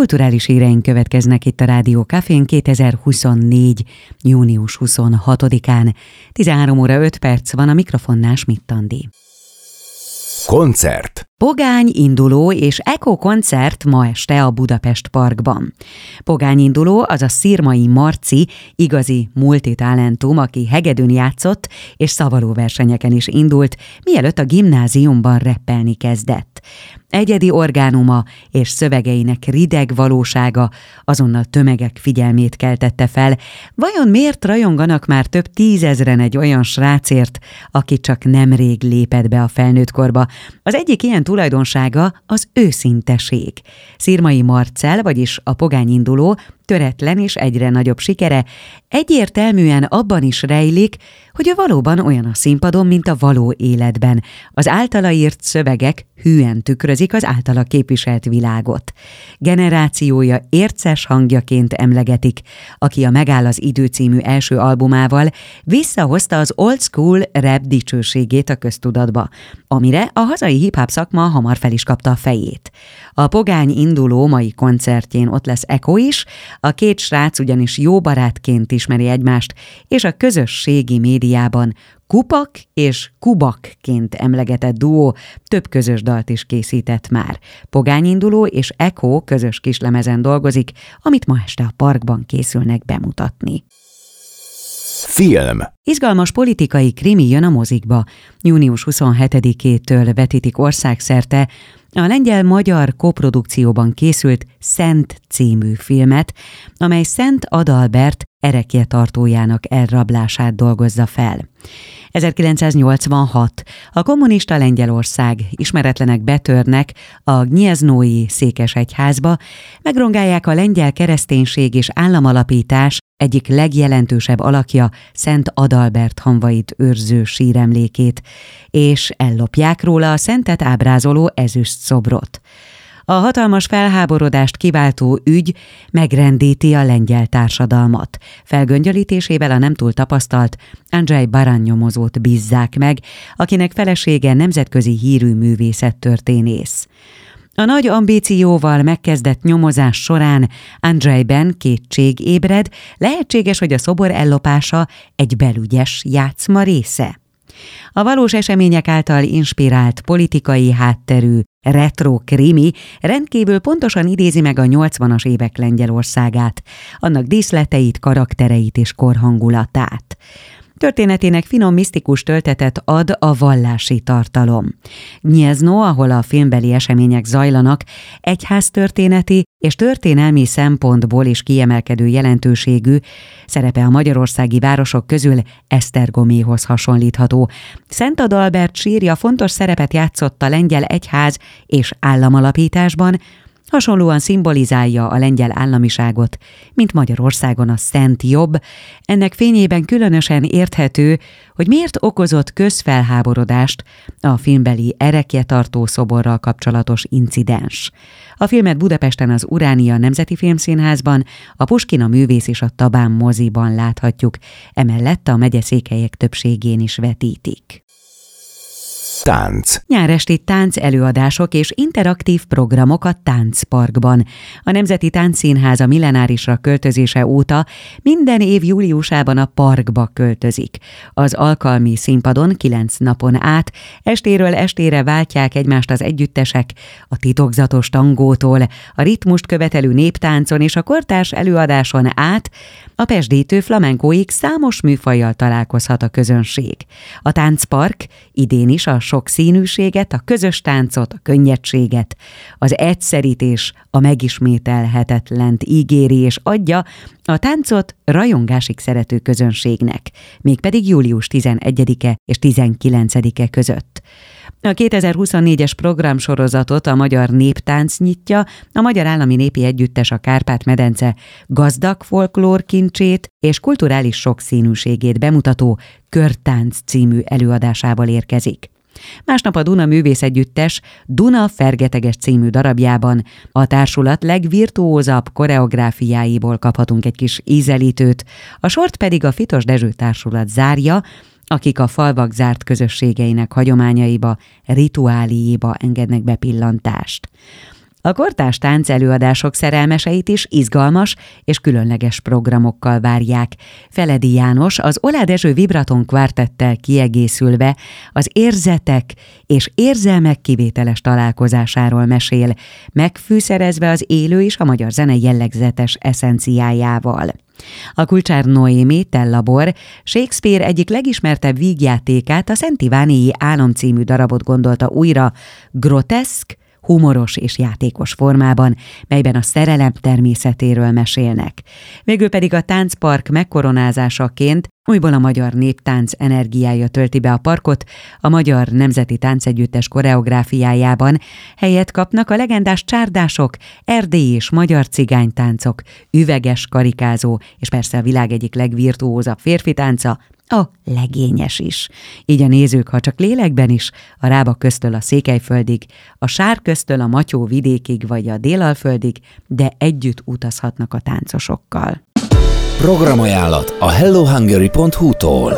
kulturális híreink következnek itt a Rádió Cafén 2024. június 26-án. 13 óra 5 perc van, a mikrofonnál Schmidt Andi. Koncert. Pogány induló és Eko koncert ma este a Budapest Parkban. Pogány induló, azaz Szirmai Marci, igazi multitalentum, aki hegedűn játszott és szavalóversenyeken is indult, mielőtt a gimnáziumban reppelni kezdett. Egyedi orgánuma és szövegeinek rideg valósága azonnal tömegek figyelmét keltette fel. Vajon miért rajonganak már több tízezren egy olyan srácért, aki csak nemrég lépett be a felnőttkorba? Az egyik ilyen tulajdonsága az őszinteség. Szirmai Marcell, vagyis a Pogány induló, töretlen és egyre nagyobb sikere egyértelműen abban is rejlik, hogy ő valóban olyan a színpadon, mint a való életben. Az általa írt szövegek hűen tükrözik az általa képviselt világot. Generációja érces hangjaként emlegetik, aki a Megáll az idő című első albumával visszahozta az old school rap dicsőségét a köztudatba, amire a hazai hip-hop szakma hamar fel is kapta a fejét. A Pogány induló mai koncertjén ott lesz Eko is, a két srác ugyanis jó barátként ismeri egymást, és a közösségi médiában Kupak és Kubakként emlegetett duó több közös dalt is készített már. Pogány induló és Eko közös kislemezen dolgozik, amit ma este a Parkban készülnek bemutatni. Film. Izgalmas politikai krimi jön a mozikba. Június 27-től vetítik országszerte a lengyel-magyar koprodukcióban készült Szent című filmet, amely Szent Adalbert erekjetartójának elrablását dolgozza fel. 1986. A kommunista Lengyelország ismeretlenek betörnek a Gniezno-i székesegyházba, megrongálják a lengyel kereszténység és államalapítás egyik legjelentősebb alakja, Szent Adalbert hamvait őrző síremlékét, és ellopják róla a szentet ábrázoló ezüst szobrot. A hatalmas felháborodást kiváltó ügy megrendíti a lengyel társadalmat. Felgöngyölítésével a nem túl tapasztalt Andrzej Baranyomozót bízzák meg, akinek felesége nemzetközi hírű művészettörténész. A nagy ambícióval megkezdett nyomozás során Andrzejben kétség ébred, lehetséges, hogy a szobor ellopása egy belügyes játszma része. A valós események által inspirált politikai hátterű retro krimi rendkívül pontosan idézi meg a 80-as évek Lengyelországát, annak díszleteit, karaktereit és korhangulatát. Történetének finom misztikus töltetet ad a vallási tartalom. Gniezno, ahol a filmbeli események zajlanak, egyháztörténeti és történelmi szempontból is kiemelkedő jelentőségű, szerepe a magyarországi városok közül Esztergoméhoz hasonlítható. Szent Adalbert sírja fontos szerepet játszott a lengyel egyház és államalapításban, hasonlóan szimbolizálja a lengyel államiságot, mint Magyarországon a Szent Jobb. Ennek fényében különösen érthető, hogy miért okozott közfelháborodást a filmbeli erekjetartó szoborral kapcsolatos incidens. A filmet Budapesten az Uránia Nemzeti Filmszínházban, a Puskina Művész és a Tabán moziban láthatjuk, emellett a megyeszékhelyek többségén is vetítik. Tánc. Nyáresti tánc előadások és interaktív programok a Táncparkban. A Nemzeti Táncszínház a millenárisra költözése óta minden év júliusában a Parkba költözik. Az alkalmi színpadon 9 napon át estéről estére váltják egymást az együttesek, a titokzatos tangótól, a ritmust követelő néptáncon és a kortárs előadáson át a pesdítő flamenkóig számos műfajjal találkozhat a közönség. A Táncpark idén is a sokszínűséget, a közös táncot, a könnyedséget, az egyszerítés, a megismételhetetlent ígéri és adja a táncot rajongásig szerető közönségnek, mégpedig július 11-e és 19-e között. A 2024-es programsorozatot a Magyar Néptánc nyitja, a Magyar Állami Népi Együttes a Kárpát-medence gazdag folklórkincsét és kulturális sokszínűségét bemutató Körtánc című előadásával érkezik. Másnap a Duna Művészegyüttes Duna Fergeteges című darabjában a társulat legvirtuózabb koreográfiáiból kaphatunk egy kis ízelítőt, a sort pedig a Fitos Dezső társulat zárja, akik a falvak zárt közösségeinek hagyományaiba, rituáliéba engednek be pillantást. A kortárs tánc előadások szerelmeseit is izgalmas és különleges programokkal várják. Feledi János az Oláh Dezső Vibraton Quartettel kiegészülve az érzetek és érzelmek kivételes találkozásáról mesél, megfűszerezve az élő és a magyar zene jellegzetes eszenciájával. A Kulcsár Noémi Tellabor Shakespeare egyik legismertebb vígjátékát, a Szent Iványi Álom című darabot gondolta újra groteszk, humoros és játékos formában, melyben a szerelem természetéről mesélnek. Végül pedig a táncpark megkoronázásaként újból a magyar néptánc energiája tölti be a parkot, a Magyar Nemzeti Táncegyüttes koreográfiájában helyet kapnak a legendás csárdások, erdélyi és magyar cigánytáncok, üveges karikázó, és persze a világ egyik legvirtuózabb férfi tánca, a legényes is. Így a nézők, ha csak lélekben is, a Rába köztől a Székelyföldig, a Sár köztől a Matyó vidékig vagy a Délalföldig, de együtt utazhatnak a táncosokkal. Programajánlat a hellohungary.hu-tól.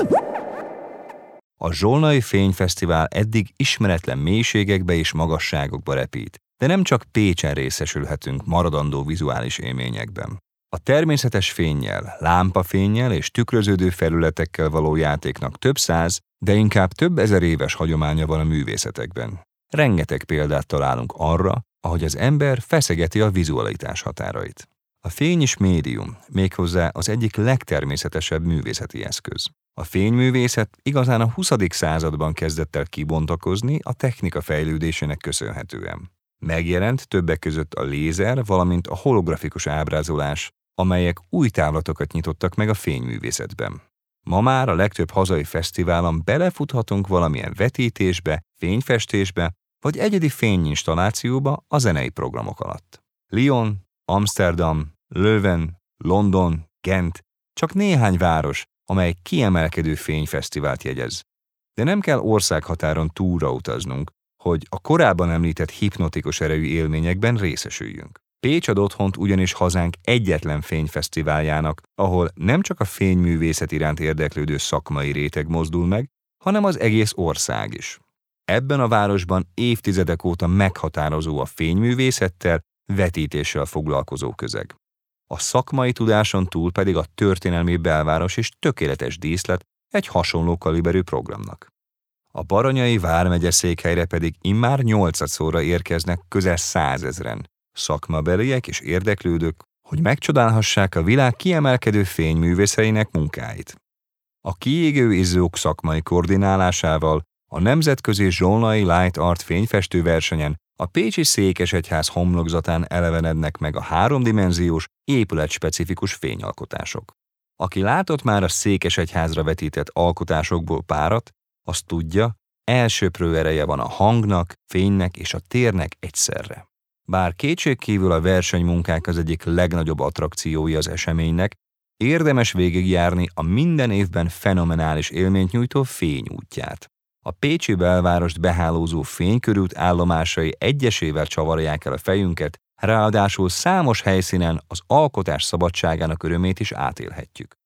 A Zsolnai Fényfesztivál eddig ismeretlen mélységekbe és magasságokba repít, de nem csak Pécsen részesülhetünk maradandó vizuális élményekben. A természetes fénnyel, lámpafénnyel és tükröződő felületekkel való játéknak több száz, de inkább több ezer éves hagyománya van a művészetekben. Rengeteg példát találunk arra, ahogy az ember feszegeti a vizualitás határait. A fény is médium, méghozzá az egyik legtermészetesebb művészeti eszköz. A fényművészet igazán a 20. században kezdett el kibontakozni a technika fejlődésének köszönhetően. Megjelent többek között a lézer, valamint a holografikus ábrázolás, amelyek új távlatokat nyitottak meg a fényművészetben. Ma már a legtöbb hazai fesztiválon belefuthatunk valamilyen vetítésbe, fényfestésbe, vagy egyedi fényinstallációba a zenei programok alatt. Lyon, Amsterdam, Leuven, London, Gent, csak néhány város, amely kiemelkedő fényfesztivált jegyez. De nem kell országhatáron túlra utaznunk, hogy a korábban említett hipnotikus erejű élményekben részesüljünk. Pécs ad otthont ugyanis hazánk egyetlen fényfesztiváljának, ahol nem csak a fényművészet iránt érdeklődő szakmai réteg mozdul meg, hanem az egész ország is. Ebben a városban évtizedek óta meghatározó a fényművészettel, vetítéssel foglalkozó közeg. A szakmai tudáson túl pedig a történelmi belváros is tökéletes díszlet egy hasonló kaliberű programnak. A Baranyai vármegye székhelyre pedig immár 8-szorra érkeznek közel 100 000-en, szakmabeliek és érdeklődők, hogy megcsodálhassák a világ kiemelkedő fényművészeinek munkáit. A kiégő izzók szakmai koordinálásával a Nemzetközi Zsolnai Light Art fényfestő versenyen a pécsi székesegyház homlokzatán elevenednek meg a 3-dimenziós, épületspecifikus fényalkotások. Aki látott már a székesegyházra vetített alkotásokból párat, az tudja, elsöprő ereje van a hangnak, fénynek és a térnek egyszerre. Bár kétségkívül a versenymunkák az egyik legnagyobb attrakciója az eseménynek, érdemes végigjárni a minden évben fenomenális élményt nyújtó Fény útját. A pécsi belvárost behálózó fénykörút állomásai egyesével csavarják el a fejünket, ráadásul számos helyszínen az alkotás szabadságának örömét is átélhetjük.